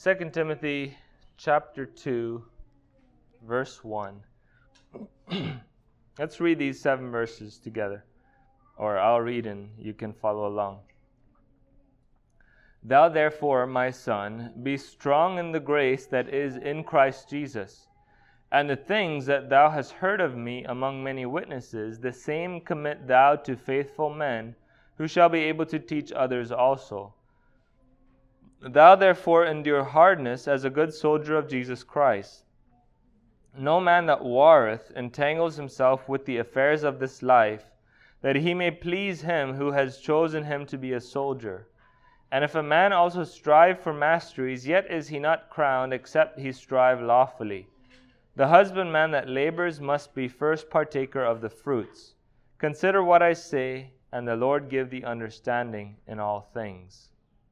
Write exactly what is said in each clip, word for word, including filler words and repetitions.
Second Timothy chapter two, verse one. Let's read these seven verses together, or I'll read and you can follow along. Thou therefore, my son, be strong in the grace that is in Christ Jesus. And the things that thou hast heard of me among many witnesses, the same commit thou to faithful men, who shall be able to teach others also. Thou therefore endure hardness as a good soldier of Jesus Christ. No man that warreth entangles himself with the affairs of this life, that he may please him who has chosen him to be a soldier. And if a man also strive for masteries, yet is he not crowned, except he strive lawfully. The husbandman that labors must be first partaker of the fruits. Consider what I say, and the Lord give thee understanding in all things.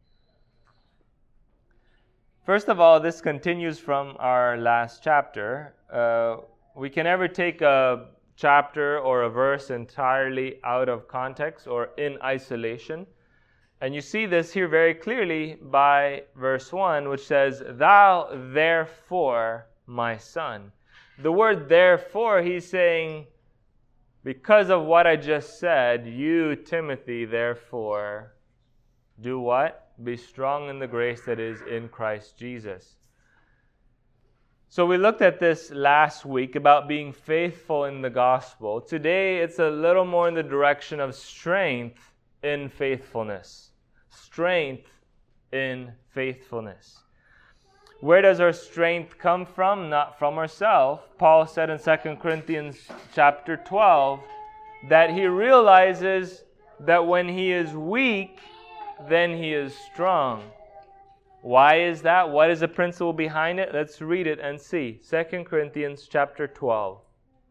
First of all, this continues from our last chapter. Uh, we can never take a chapter or a verse entirely out of context or in isolation. And you see this here very clearly by verse one, which says, Thou therefore, my son. The word therefore, he's saying, because of what I just said, you, Timothy, therefore, do what? Be strong in the grace that is in Christ Jesus. So we looked at this last week about being faithful in the gospel. Today, it's a little more in the direction of strength in faithfulness. Strength in faithfulness. Where does our strength come from? Not from ourselves. Paul said in Second Corinthians chapter twelve that he realizes that when he is weak, then he is strong. Why is that? What is the principle behind it? Let's read it and see. Second Corinthians chapter twelve.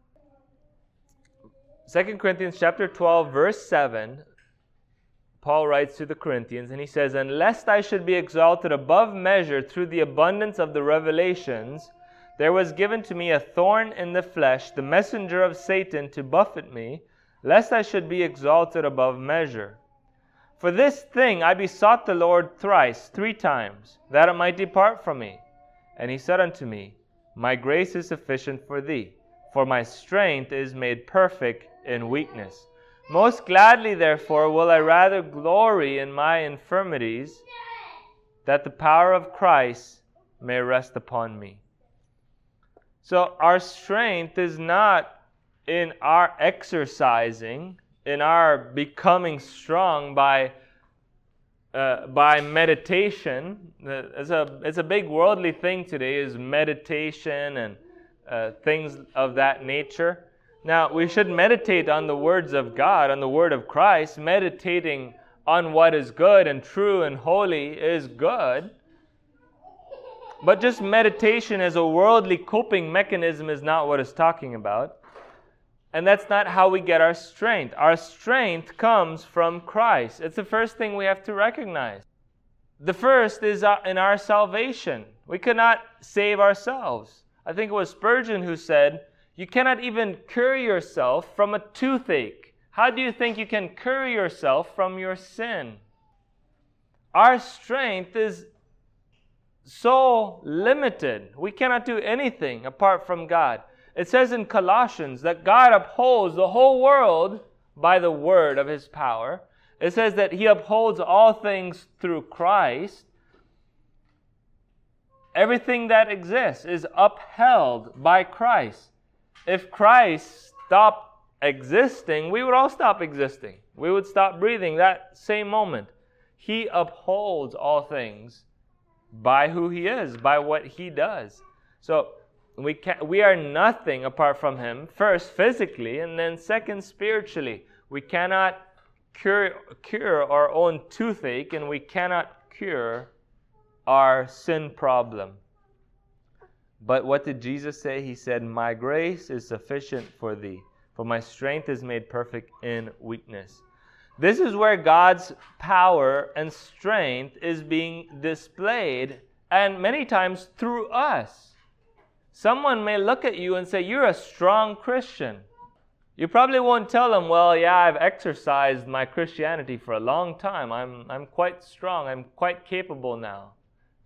Second Corinthians chapter twelve, verse seven. Paul writes to the Corinthians, and he says, And lest I should be exalted above measure through the abundance of the revelations, there was given to me a thorn in the flesh, the messenger of Satan, to buffet me, lest I should be exalted above measure. For this thing I besought the Lord thrice, three times, that it might depart from me. And he said unto me, My grace is sufficient for thee, for my strength is made perfect in weakness. Most gladly, therefore, will I rather glory in my infirmities, that the power of Christ may rest upon me. So our strength is not in our exercising, in our becoming strong by uh, by meditation. It's a it's a big worldly thing today, is meditation and uh, things of that nature. Now, we should meditate on the words of God, on the word of Christ. Meditating on what is good and true and holy is good. But just meditation as a worldly coping mechanism is not what it's talking about. And that's not how we get our strength. Our strength comes from Christ. It's the first thing we have to recognize. The first is in our salvation. We cannot save ourselves. I think it was Spurgeon who said, you cannot even cure yourself from a toothache. How do you think you can cure yourself from your sin? Our strength is so limited. We cannot do anything apart from God. It says in Colossians that God upholds the whole world by the word of His power. It says that He upholds all things through Christ. Everything that exists is upheld by Christ. If Christ stopped existing, we would all stop existing. We would stop breathing that same moment. He upholds all things by who He is, by what He does. So we can, we are nothing apart from Him, first physically, and then second spiritually. We cannot cure, cure our own toothache, and we cannot cure our sin problem. But what did Jesus say? He said, My grace is sufficient for thee, for my strength is made perfect in weakness. This is where God's power and strength is being displayed, and many times through us. Someone may look at you and say, you're a strong Christian. You probably won't tell them, well, yeah, I've exercised my Christianity for a long time. I'm, I'm quite strong. I'm quite capable now.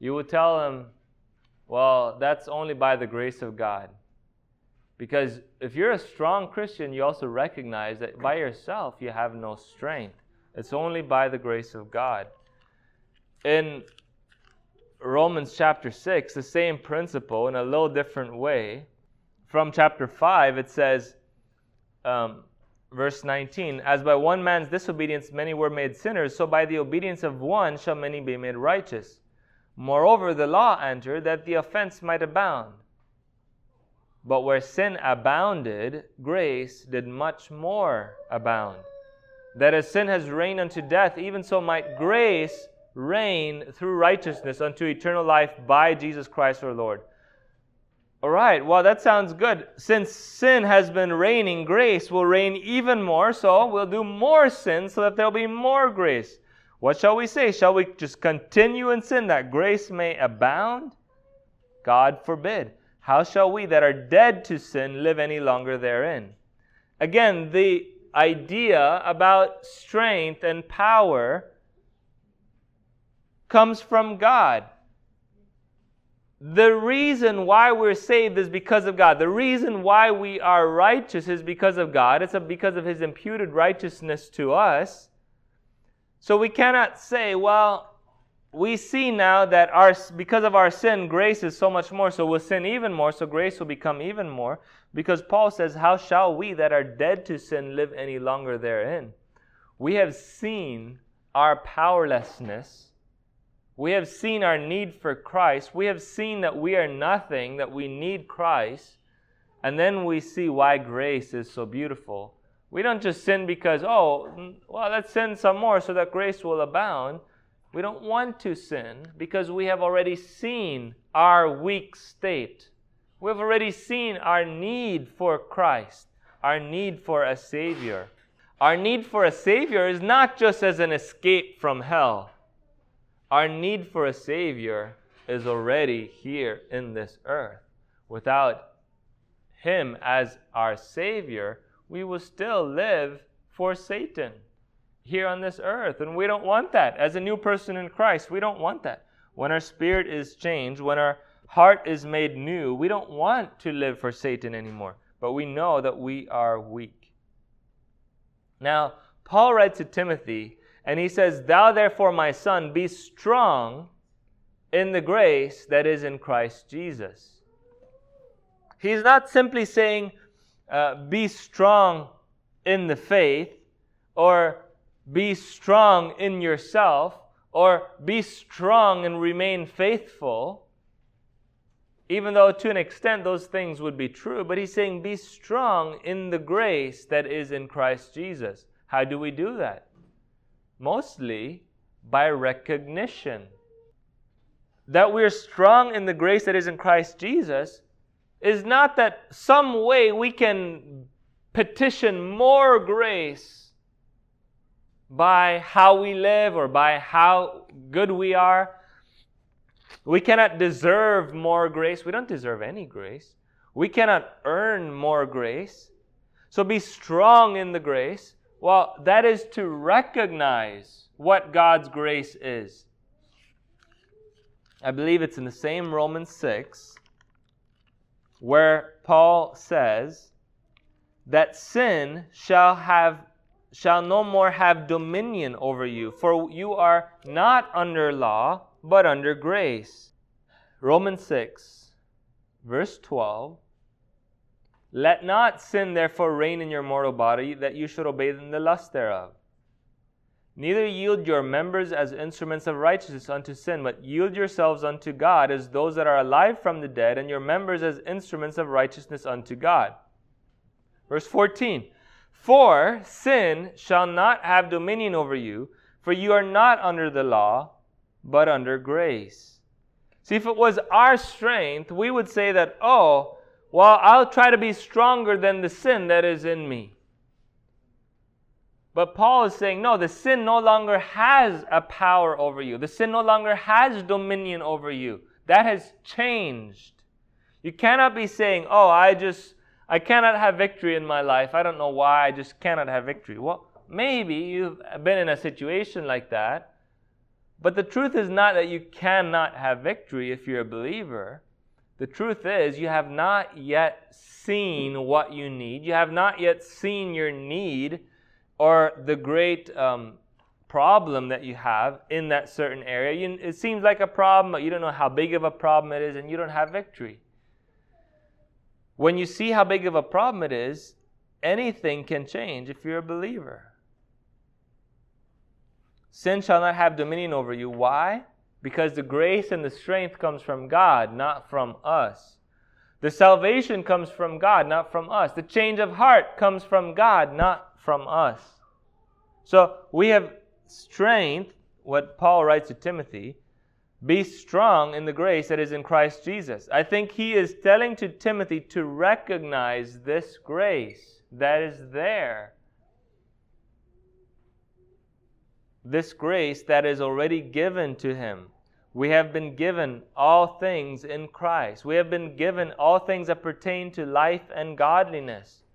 you would tell them, well, that's only by the grace of God. Because if you're a strong Christian, you also recognize that by yourself you have no strength. It's only by the grace of God. In Romans chapter six, the same principle in a little different way. From chapter five, it says, um, verse nineteen, as by one man's disobedience many were made sinners, so by the obedience of one shall many be made righteous. Moreover, the law entered that the offense might abound. But where sin abounded, grace did much more abound. That as sin has reigned unto death, even so might grace reign through righteousness unto eternal life by Jesus Christ our Lord. All right, well, that sounds good. Since sin has been reigning, grace will reign even more, so we'll do more sin so that there'll be more grace. What shall we say? Shall we just continue in sin that grace may abound? God forbid. How shall we that are dead to sin live any longer therein? Again, the idea about strength and power comes from God. The reason why we're saved is because of God. The reason why we are righteous is because of God. It's because of His imputed righteousness to us. So we cannot say, well, we see now that our because of our sin, grace is so much more, so we'll sin even more, so grace will become even more. Because Paul says, how shall we that are dead to sin live any longer therein? We have seen our powerlessness. We have seen our need for Christ. We have seen that we are nothing, that we need Christ. And then we see why grace is so beautiful. We don't just sin because, oh, well, let's sin some more so that grace will abound. We don't want to sin because we have already seen our weak state. We've already seen our need for Christ, our need for a Savior. Our need for a Savior is not just as an escape from hell. Our need for a Savior is already here in this earth. Without Him as our Savior, we will still live for Satan here on this earth. And we don't want that. As a new person in Christ, we don't want that. When our spirit is changed, when our heart is made new, we don't want to live for Satan anymore. But we know that we are weak. Now, Paul writes to Timothy, and he says, thou therefore, my son, be strong in the grace that is in Christ Jesus. He's not simply saying, uh, be strong in the faith, or be strong in yourself, or be strong and remain faithful, even though to an extent those things would be true. But he's saying, be strong in the grace that is in Christ Jesus. How do we do that? Mostly by recognition. That we're strong in the grace that is in Christ Jesus is not that some way we can petition more grace by how we live or by how good we are. We cannot deserve more grace. We don't deserve any grace. We cannot earn more grace. So be strong in the grace. Well, that is to recognize what God's grace is. I believe it's in the same Romans six, where Paul says that sin shall have shall no more have dominion over you, for you are not under law, but under grace. Romans six, verse twelve. Let not sin therefore reign in your mortal body, that you should obey in the lust thereof. Neither yield your members as instruments of righteousness unto sin, but yield yourselves unto God as those that are alive from the dead, and your members as instruments of righteousness unto God. Verse fourteen. For sin shall not have dominion over you, for you are not under the law, but under grace. See, if it was our strength, we would say that, oh, well, I'll try to be stronger than the sin that is in me. But Paul is saying, no, the sin no longer has a power over you. The sin no longer has dominion over you. That has changed. You cannot be saying, oh, I just, I cannot have victory in my life. I don't know why, I just cannot have victory. Well, maybe you've been in a situation like that. But the truth is not that you cannot have victory if you're a believer. The truth is you have not yet seen what you need. You have not yet seen your need or the great um, problem that you have in that certain area. You, it seems like a problem, but you don't know how big of a problem it is, and you don't have victory. When you see how big of a problem it is, anything can change if you're a believer. Sin shall not have dominion over you. Why? Because the grace and the strength comes from God, not from us. The salvation comes from God, not from us. The change of heart comes from God, not from us. So we have strength, what Paul writes to Timothy, be strong in the grace that is in Christ Jesus. I think he is telling to Timothy to recognize this grace that is there. This grace that is already given to him. We have been given all things in Christ. We have been given all things that pertain to life and godliness.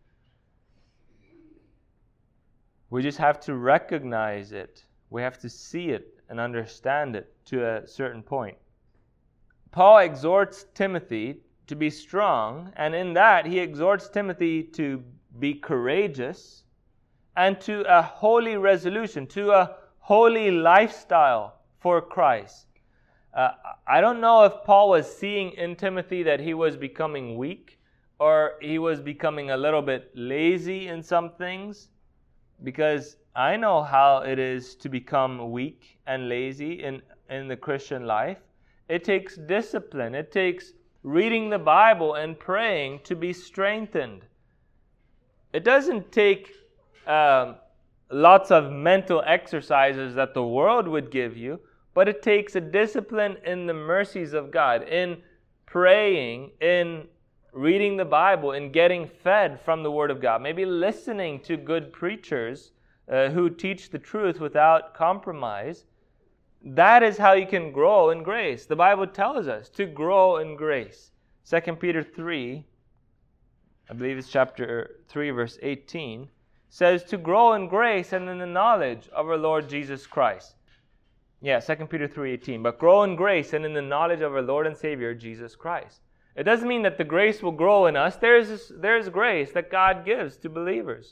We just have to recognize it. We have to see it and understand it to a certain point. Paul exhorts Timothy to be strong, and in that he exhorts Timothy to be courageous and to a holy resolution, to a holy lifestyle for Christ. Uh, I don't know if Paul was seeing in Timothy that he was becoming weak or he was becoming a little bit lazy in some things, because I know how it is to become weak and lazy in, in the Christian life. It takes discipline. It takes reading the Bible and praying to be strengthened. It doesn't take um, lots of mental exercises that the world would give you, but it takes a discipline in the mercies of God, in praying, in reading the Bible, in getting fed from the Word of God, maybe listening to good preachers uh, who teach the truth without compromise. That is how you can grow in grace. The Bible tells us to grow in grace. Second Peter three, I believe it's chapter three, verse eighteen, says to grow in grace and in the knowledge of our Lord Jesus Christ. Yeah, Second Peter three eighteen. But grow in grace and in the knowledge of our Lord and Savior, Jesus Christ. It doesn't mean that the grace will grow in us. There's, there's grace that God gives to believers.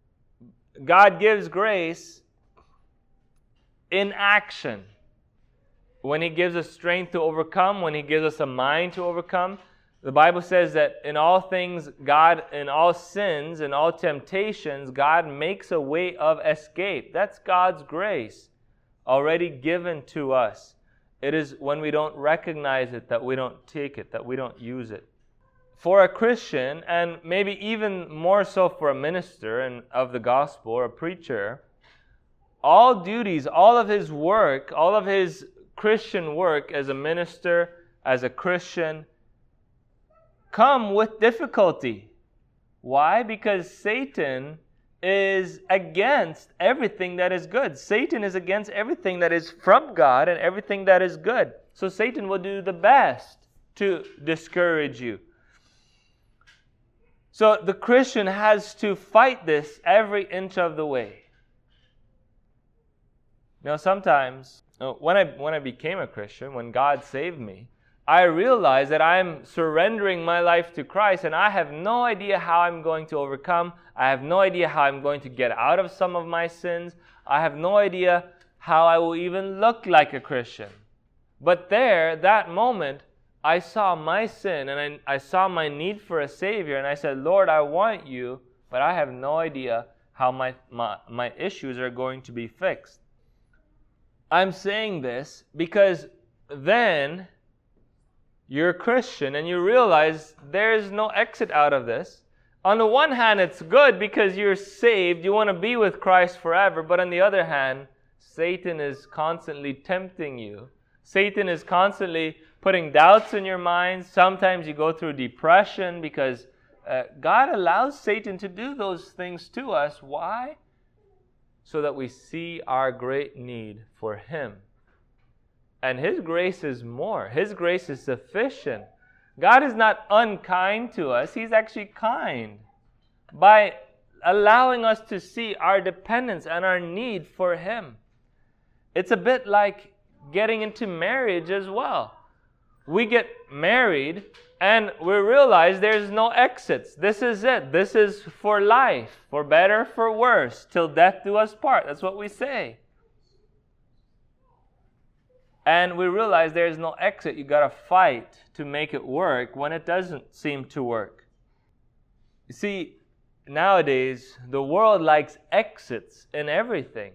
God gives grace in action. When He gives us strength to overcome, when He gives us a mind to overcome. The Bible says that in all things, God, in all sins, in all temptations, God makes a way of escape. That's God's grace already given to us. It is when we don't recognize it that we don't take it, that we don't use it. For a Christian, and maybe even more so for a minister and of the gospel or a preacher, all duties, all of his work, all of his Christian work as a minister, as a Christian, come with difficulty. Why? Because Satan is against everything that is good. Satan is against everything that is from God and everything that is good. So Satan will do the best to discourage you. So the Christian has to fight this every inch of the way. Now sometimes, when I, when I became a Christian, when God saved me, I realize that I'm surrendering my life to Christ, and I have no idea how I'm going to overcome. I have no idea how I'm going to get out of some of my sins. I have no idea how I will even look like a Christian. But there, that moment, I saw my sin, and I, I saw my need for a Savior, and I said, Lord, I want you, but I have no idea how my, my, my issues are going to be fixed. I'm saying this because then you're a Christian and you realize there's no exit out of this. On the one hand, it's good because you're saved, you want to be with Christ forever, but on the other hand, Satan is constantly tempting you. Satan is constantly putting doubts in your mind. Sometimes you go through depression because uh, God allows Satan to do those things to us. Why? So that we see our great need for Him. And His grace is more. His grace is sufficient. God is not unkind to us. He's actually kind by allowing us to see our dependence and our need for Him. It's a bit like getting into marriage as well. We get married and we realize there's no exits. This is it. This is for life, for better, for worse, till death do us part. That's what we say. And we realize there's no exit. You got to fight to make it work when it doesn't seem to work. You see, nowadays, the world likes exits in everything.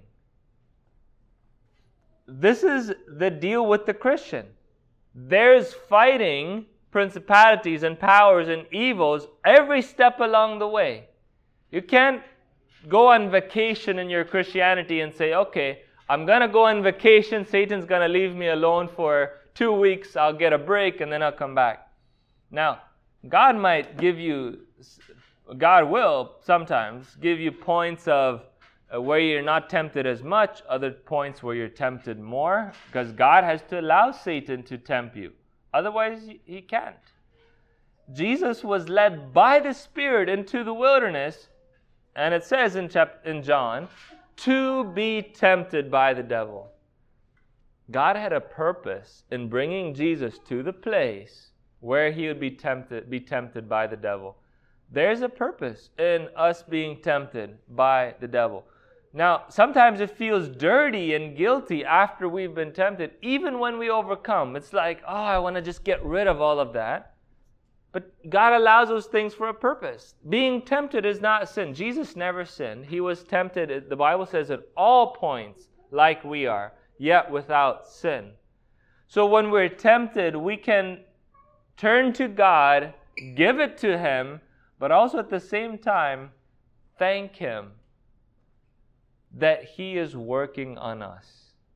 This is the deal with the Christian. There's fighting principalities and powers and evils every step along the way. You can't go on vacation in your Christianity and say, okay, I'm going to go on vacation. Satan's going to leave me alone for two weeks. I'll get a break and then I'll come back. Now, God might give you, God will sometimes give you points of uh, where you're not tempted as much, other points where you're tempted more, because God has to allow Satan to tempt you. Otherwise, he can't. Jesus was led by the Spirit into the wilderness, and it says in, chap- in John, to be tempted by the devil. God had a purpose in bringing Jesus to the place where he would be tempted, be tempted by the devil. There's a purpose in us being tempted by the devil. Now, sometimes it feels dirty and guilty after we've been tempted, even when we overcome. It's like, oh, I want to just get rid of all of that. But God allows those things for a purpose. Being tempted is not sin. Jesus never sinned. He was tempted, the Bible says, at all points like we are, yet without sin. So when we're tempted, we can turn to God, give it to Him, but also at the same time, thank Him that He is working on us.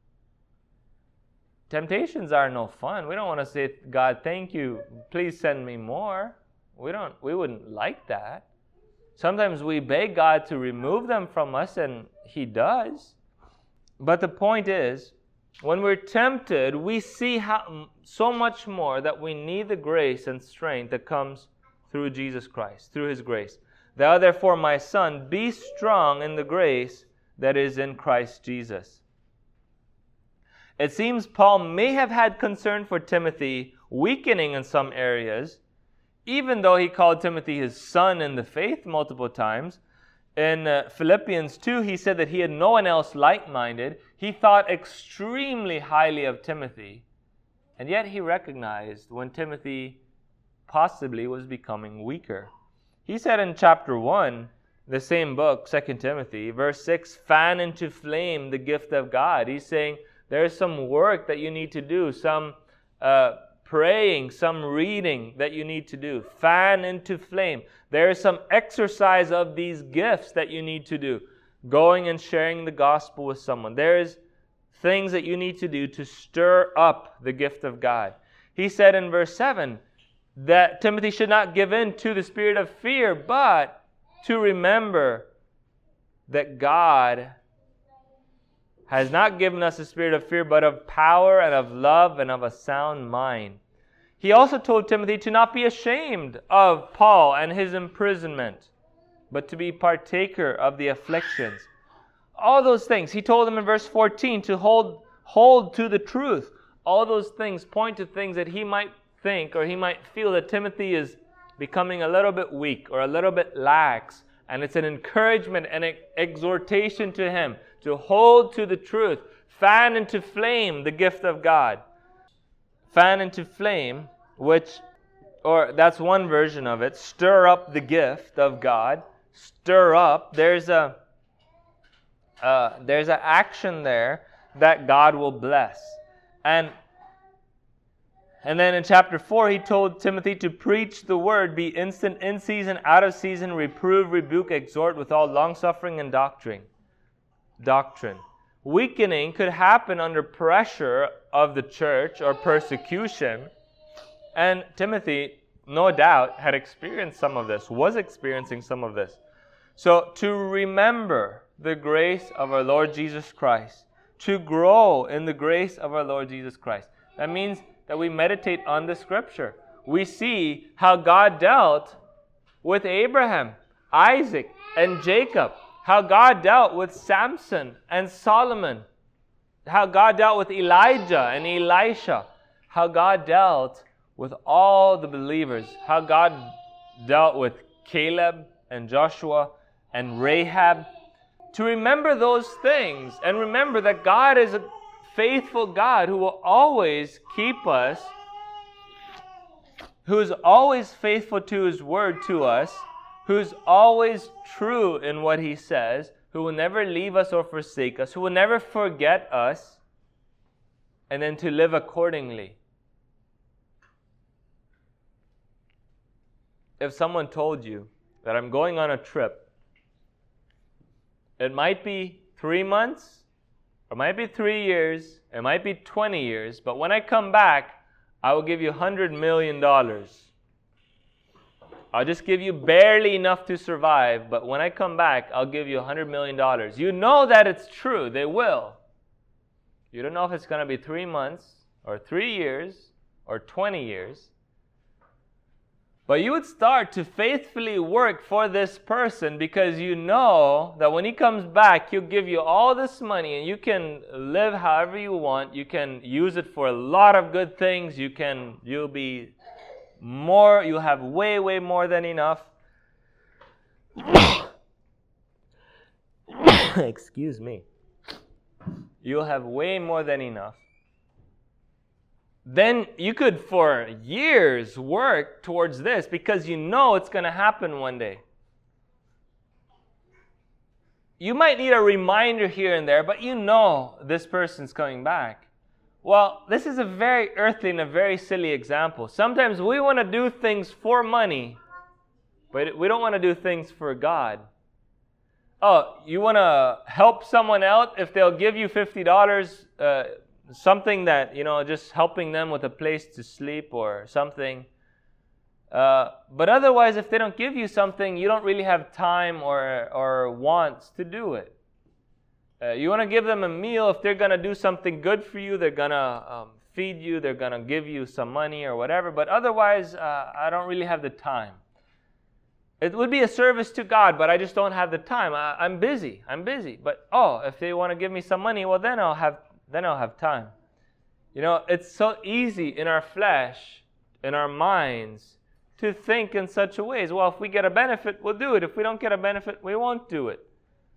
Temptations are no fun. We don't want to say, God, thank you. Please send me more. We don't. We wouldn't like that. Sometimes we beg God to remove them from us, and He does. But the point is, when we're tempted, we see how so much more that we need the grace and strength that comes through Jesus Christ, through His grace. Thou therefore, my son, be strong in the grace that is in Christ Jesus. It seems Paul may have had concern for Timothy weakening in some areas, even though he called Timothy his son in the faith multiple times. In uh, Philippians two, he said that he had no one else like-minded. He thought extremely highly of Timothy, and yet he recognized when Timothy possibly was becoming weaker. He said in chapter one, the same book, Second Timothy, verse six, fan into flame the gift of God. He's saying, there's some work that you need to do, some uh, praying, some reading that you need to do. Fan into flame. There is some exercise of these gifts that you need to do. Going and sharing the gospel with someone. There is things that you need to do to stir up the gift of God. He said in verse seven that Timothy should not give in to the spirit of fear, but to remember that God has not given us a spirit of fear, but of power and of love and of a sound mind. He also told Timothy to not be ashamed of Paul and his imprisonment, but to be partaker of the afflictions. All those things. He told him in verse fourteen to hold, hold to the truth. All those things point to things that he might think or he might feel that Timothy is becoming a little bit weak or a little bit lax. And it's an encouragement and an exhortation to him to hold to the truth. Fan into flame the gift of God. Fan into flame, which, or that's one version of it. Stir up the gift of God. Stir up. There's a uh, there's an action there that God will bless. And And then in chapter four, he told Timothy to preach the word, be instant in season, out of season, reprove, rebuke, exhort with all longsuffering and doctrine. Doctrine. Weakening could happen under pressure of the church or persecution. And Timothy, no doubt, had experienced some of this, was experiencing some of this. So to remember the grace of our Lord Jesus Christ, to grow in the grace of our Lord Jesus Christ, that means that we meditate on the Scripture. We see how God dealt with Abraham, Isaac, and Jacob. How God dealt with Samson and Solomon. how God dealt with Elijah and Elisha, how God dealt with all the believers, how God dealt with Caleb and Joshua and Rahab. To remember those things and remember that God is a faithful God who will always keep us, who is always faithful to His word to us, who is always true in what He says, who will never leave us or forsake us, who will never forget us, and then to live accordingly. If someone told you that I'm going on a trip, it might be three months, or it might be three years, it might be twenty years, but when I come back, I will give you one hundred million dollars. I'll just give you barely enough to survive, but when I come back, I'll give you one hundred million dollars. You know that it's true. They will. You don't know if it's going to be three months, or three years, or twenty years. But you would start to faithfully work for this person because you know that when he comes back, he'll give you all this money and you can live however you want. You can use it for a lot of good things. You can, you'll be more, you'll have way, way more than enough. Excuse me. You'll have way more than enough. Then you could for years work towards this because you know it's going to happen one day. You might need a reminder here and there, but you know this person's coming back. Well, this is a very earthly and a very silly example. Sometimes we want to do things for money, but we don't want to do things for God. Oh, you want to help someone out if they'll give you fifty dollars, uh, something that, you know, just helping them with a place to sleep or something. Uh, but otherwise, if they don't give you something, you don't really have time or or wants to do it. Uh, you want to give them a meal. If they're going to do something good for you, they're going to um, feed you, they're going to give you some money or whatever. But otherwise, uh, I don't really have the time. It would be a service to God, but I just don't have the time. I, I'm busy. I'm busy. But, oh, if they want to give me some money, well, then I'll have then I'll have time. You know, it's so easy in our flesh, in our minds, to think in such a way as, well, if we get a benefit, we'll do it. If we don't get a benefit, we won't do it.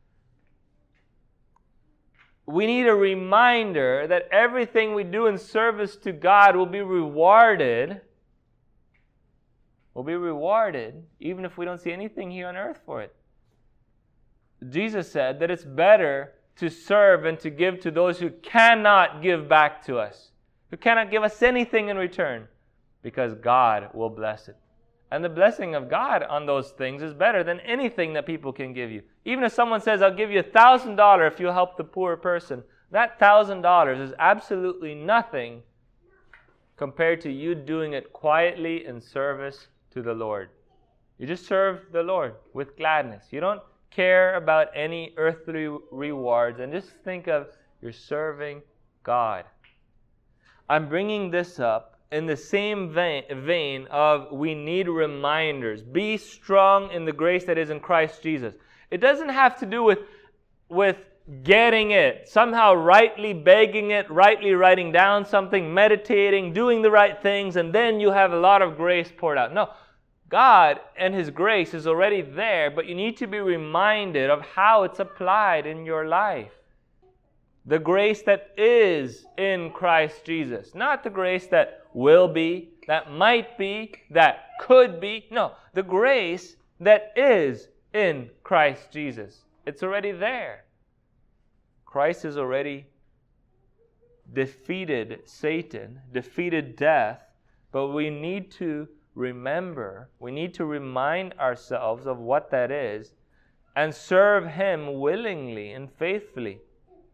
We need a reminder that everything we do in service to God will be rewarded, will be rewarded, even if we don't see anything here on earth for it. Jesus said that it's better to serve and to give to those who cannot give back to us, who cannot give us anything in return, because God will bless it. And the blessing of God on those things is better than anything that people can give you. Even if someone says, I'll give you one thousand dollars if you'll help the poor person, that one thousand dollars is absolutely nothing compared to you doing it quietly in service to the Lord. You just serve the Lord with gladness. You don't care about any earthly rewards, and just think of you're serving God. I'm bringing this up in the same vein, vein of we need reminders. Be strong in the grace that is in Christ Jesus. It doesn't have to do with, with getting it, somehow rightly begging it, rightly writing down something, meditating, doing the right things, and then you have a lot of grace poured out. No. God and His grace is already there, but you need to be reminded of how it's applied in your life. The grace that is in Christ Jesus. Not the grace that will be, that might be, that could be. No, the grace that is in Christ Jesus. It's already there. Christ has already defeated Satan, defeated death, but we need to remember, we need to remind ourselves of what that is and serve Him willingly and faithfully.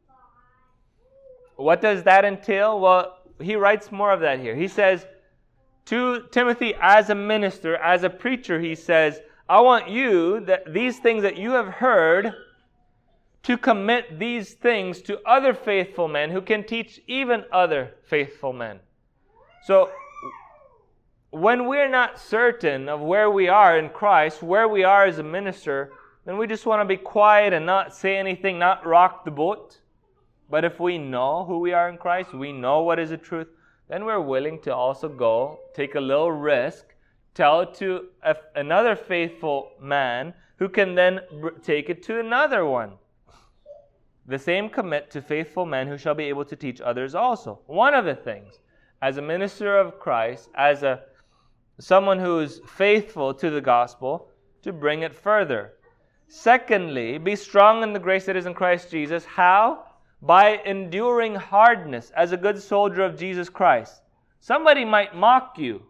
What does that entail? Well, he writes more of that here. He says to Timothy as a minister, as a preacher, he says, I want you, that these things that you have heard, to commit these things to other faithful men who can teach even other faithful men. So, when we're not certain of where we are in Christ, where we are as a minister, then we just want to be quiet and not say anything, not rock the boat. But if we know who we are in Christ, we know what is the truth, then we're willing to also go, take a little risk, tell it to a, another faithful man who can then br- take it to another one. The same commit to faithful men who shall be able to teach others also. One of the things, as a minister of Christ, as a someone who is faithful to the gospel, to bring it further. Secondly, be strong in the grace that is in Christ Jesus. How? By enduring hardness as a good soldier of Jesus Christ. Somebody might mock you.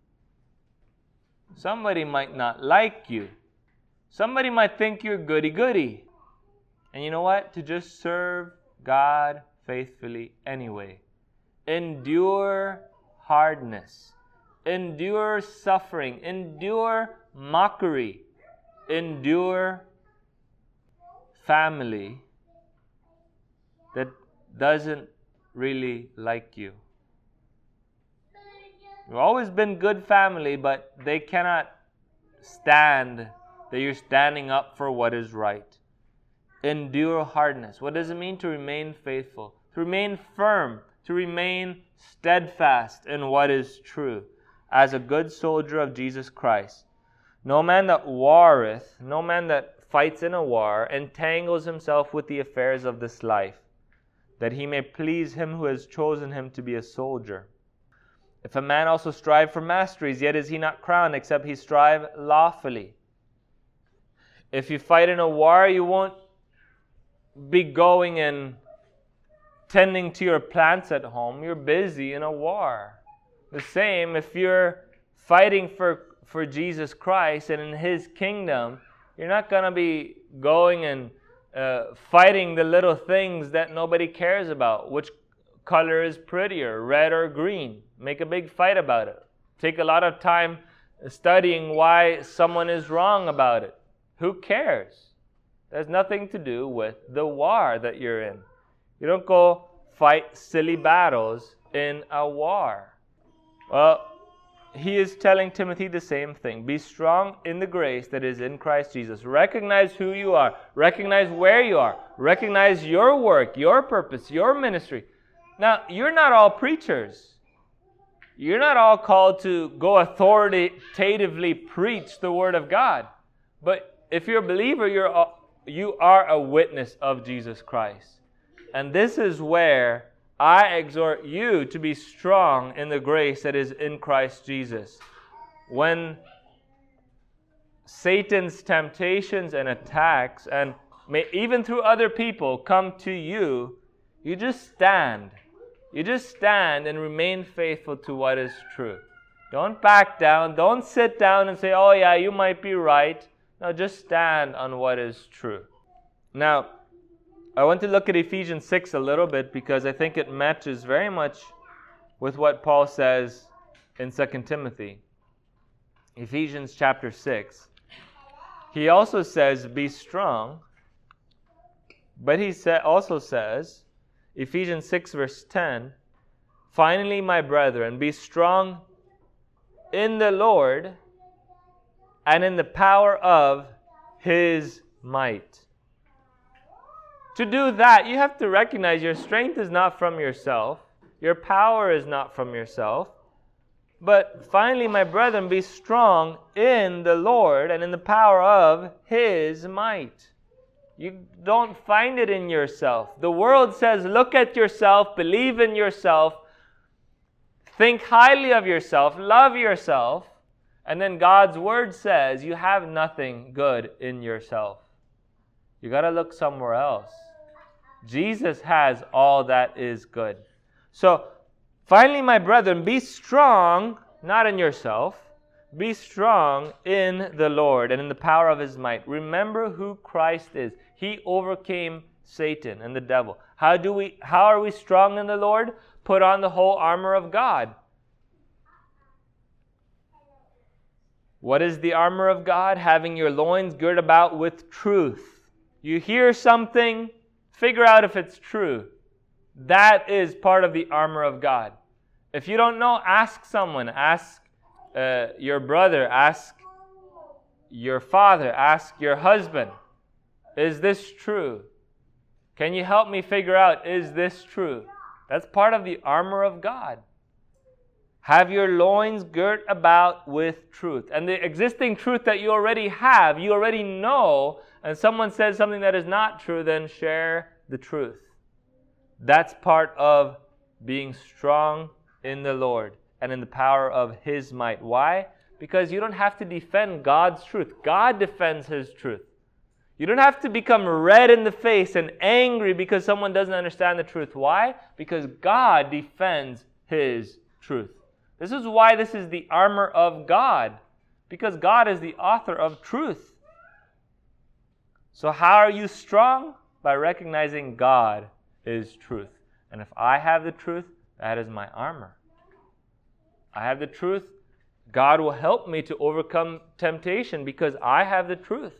Somebody might not like you. Somebody might think you're goody-goody. And you know what? To just serve God faithfully anyway. Endure hardness. Endure suffering. Endure mockery. Endure family that doesn't really like you. You've always been good family, but they cannot stand that you're standing up for what is right. Endure hardness. What does it mean to remain faithful? To remain firm. To remain steadfast in what is true. As a good soldier of Jesus Christ. No man that warreth, no man that fights in a war, entangles himself with the affairs of this life, that he may please him who has chosen him to be a soldier. If a man also strive for masteries, yet is he not crowned, except he strive lawfully. If you fight in a war, you won't be going and tending to your plants at home. You're busy in a war. The same, if you're fighting for, for Jesus Christ and in His kingdom, you're not going to be going and uh, fighting the little things that nobody cares about. Which color is prettier, red or green? Make a big fight about it. Take a lot of time studying why someone is wrong about it. Who cares? It has nothing to do with the war that you're in. You don't go fight silly battles in a war. Well, he is telling Timothy the same thing. Be strong in the grace that is in Christ Jesus. Recognize who you are. Recognize where you are. Recognize your work, your purpose, your ministry. Now, you're not all preachers. You're not all called to go authoritatively preach the Word of God. But if you're a believer, you're a, you are a witness of Jesus Christ. And this is where I exhort you to be strong in the grace that is in Christ Jesus. When Satan's temptations and attacks, and may, even through other people, come to you, you just stand. You just stand and remain faithful to what is true. Don't back down. Don't sit down and say, oh yeah, you might be right. No, just stand on what is true. Now, I want to look at Ephesians six a little bit because I think it matches very much with what Paul says in Second Timothy. Ephesians chapter six. He also says, be strong. But he sa- also says, Ephesians six verse ten, finally, my brethren, be strong in the Lord and in the power of His might. To do that, you have to recognize your strength is not from yourself. Your power is not from yourself. But finally, my brethren, be strong in the Lord and in the power of His might. You don't find it in yourself. The world says, look at yourself, believe in yourself, think highly of yourself, love yourself. And then God's Word says, you have nothing good in yourself. You got to look somewhere else. Jesus has all that is good. So, finally, my brethren, be strong, not in yourself. Be strong in the Lord and in the power of His might. Remember who Christ is. He overcame Satan and the devil. How do we? How are we strong in the Lord? Put on the whole armor of God. What is the armor of God? Having your loins girt about with truth. You hear something, figure out if it's true. That is part of the armor of God. If you don't know, ask someone. Ask uh, your brother. Ask your father. Ask your husband. Is this true? Can you help me figure out, is this true? That's part of the armor of God. Have your loins girt about with truth. And the existing truth that you already have, you already know, and someone says something that is not true, then share the truth. That's part of being strong in the Lord and in the power of His might. Why? Because you don't have to defend God's truth. God defends His truth. You don't have to become red in the face and angry because someone doesn't understand the truth. Why? Because God defends His truth. This is why this is the armor of God, because God is the author of truth. So how are you strong? By recognizing God is truth. And if I have the truth, that is my armor. I have the truth. God will help me to overcome temptation because I have the truth.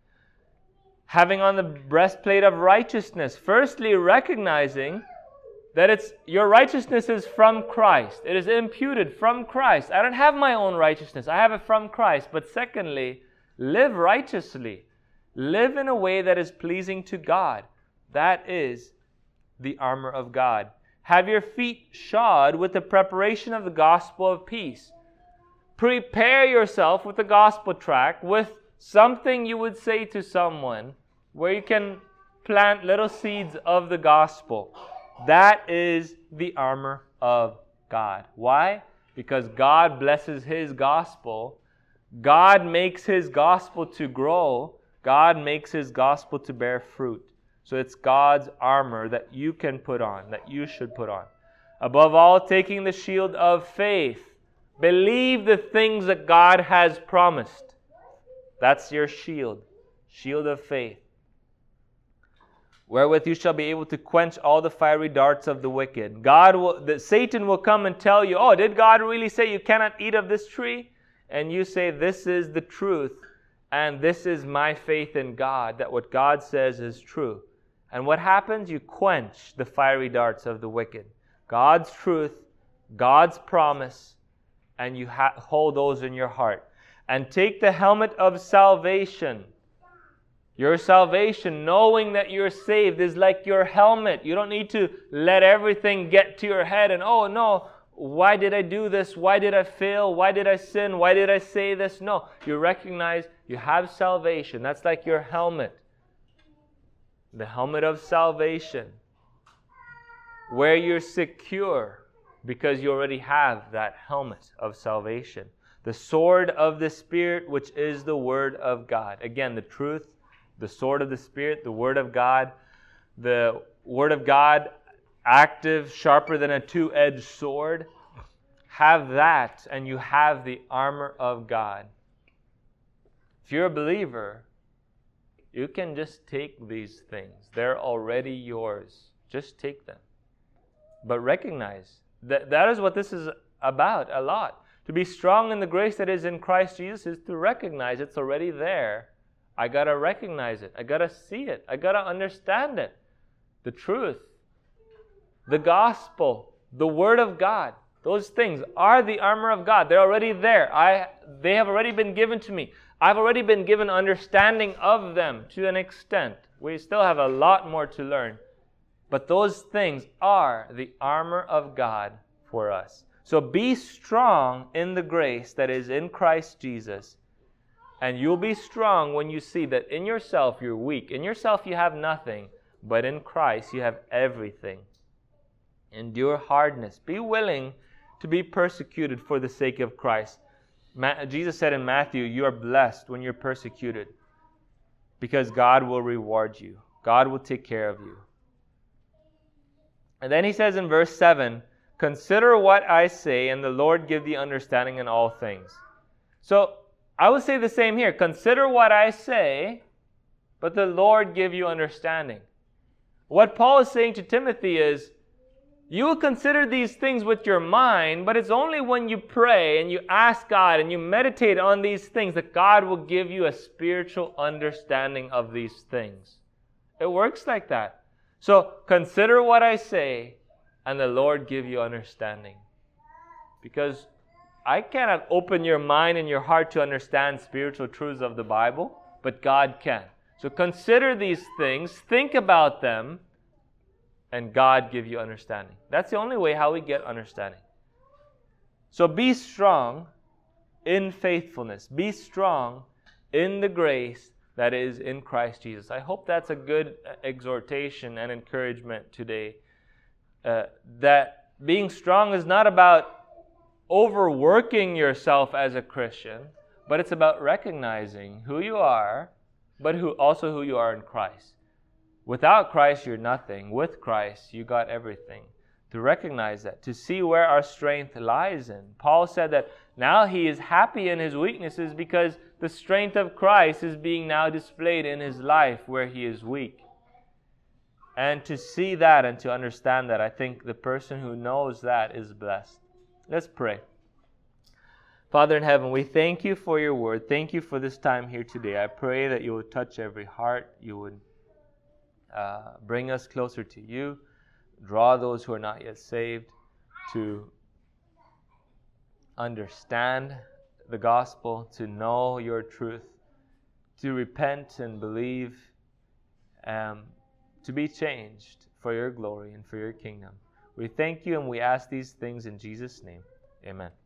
Having on the breastplate of righteousness. Firstly, recognizing that it's your righteousness is from Christ. It is imputed from Christ. I don't have my own righteousness. I have it from Christ. But secondly, live righteously. Live in a way that is pleasing to God. That is the armor of God. Have your feet shod with the preparation of the gospel of peace. Prepare yourself with the gospel tract, with something you would say to someone where you can plant little seeds of the gospel. That is the armor of God. Why? Because God blesses His gospel. God makes His gospel to grow. God makes His gospel to bear fruit. So it's God's armor that you can put on, that you should put on. Above all, taking the shield of faith. Believe the things that God has promised. That's your shield. Shield of faith. Wherewith you shall be able to quench all the fiery darts of the wicked. God will, the, Satan will come and tell you, oh, did God really say you cannot eat of this tree? And you say, this is the truth, and this is my faith in God, that what God says is true. And what happens? You quench the fiery darts of the wicked. God's truth, God's promise, and you ha- hold those in your heart. And take the helmet of salvation. Your salvation, knowing that you're saved, is like your helmet. You don't need to let everything get to your head and, oh no, why did I do this? Why did I fail? Why did I sin? Why did I say this? No, you recognize you have salvation. That's like your helmet. The helmet of salvation, where you're secure because you already have that helmet of salvation. The sword of the Spirit, which is the Word of God. Again, the truth, the sword of the Spirit, the Word of God. The Word of God, active, sharper than a two-edged sword. Have that, and you have the armor of God. If you're a believer, you can just take these things. They're already yours. Just take them. But recognize that that is what this is about a lot. To be strong in the grace that is in Christ Jesus is to recognize it's already there. I got to recognize it. I got to see it. I got to understand it. The truth, the gospel, the Word of God. Those things are the armor of God. They're already there. I, they have already been given to me. I've already been given understanding of them to an extent. We still have a lot more to learn. But those things are the armor of God for us. So be strong in the grace that is in Christ Jesus. And you'll be strong when you see that in yourself you're weak. In yourself you have nothing. But in Christ you have everything. Endure hardness. Be willing to be persecuted for the sake of Christ. Ma- Jesus said in Matthew, you are blessed when you're persecuted because God will reward you. God will take care of you. And then he says in verse seven, consider what I say, and the Lord give thee understanding in all things. So I would say the same here. Consider what I say, but the Lord give you understanding. What Paul is saying to Timothy is, you will consider these things with your mind, but it's only when you pray and you ask God and you meditate on these things that God will give you a spiritual understanding of these things. It works like that. So consider what I say, and the Lord give you understanding. Because I cannot open your mind and your heart to understand spiritual truths of the Bible, but God can. So consider these things, think about them, and God give you understanding. That's the only way how we get understanding. So be strong in faithfulness. Be strong in the grace that is in Christ Jesus. I hope that's a good exhortation and encouragement today. Uh, that being strong is not about overworking yourself as a Christian, but it's about recognizing who you are, but who also who you are in Christ. Without Christ, you're nothing. With Christ, you got everything. To recognize that, to see where our strength lies in. Paul said that now he is happy in his weaknesses because the strength of Christ is being now displayed in his life where he is weak. And to see that and to understand that, I think the person who knows that is blessed. Let's pray. Father in heaven, we thank you for your word. Thank you for this time here today. I pray that you would touch every heart. You would uh, bring us closer to you. Draw those who are not yet saved to understand the gospel, to know your truth, to repent and believe, um, to be changed for your glory and for your kingdom. We thank you and we ask these things in Jesus' name. Amen.